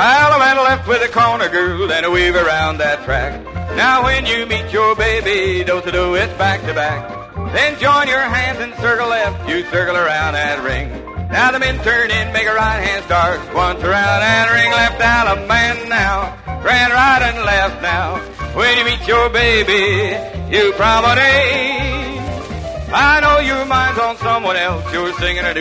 Well, I went left with a corner girl, then a weave around that track. Now when you meet your baby, do-to-do, it's back to back. Then join your hands and circle left, you circle around that ring. Now the men turn in, make a right hand start, once around and ring left out a man now. Grand right and left now. When you meet your baby, you promenade. I know your mind's on someone else, you're singing a